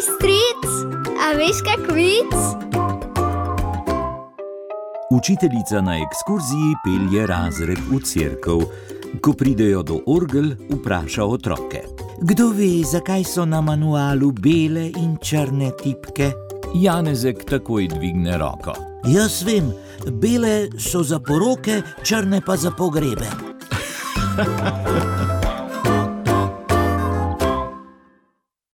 Hej, stric, a veš kak vic? Učiteljica na ekskurziji pelje razred v cerkev. Ko pridejo do orgel, vpraša otroke. Kdo ve, zakaj so na manualu bele in črne tipke? Janezek takoj dvigne roko. Jaz vem, bele so za poroke, črne pa za pogrebe.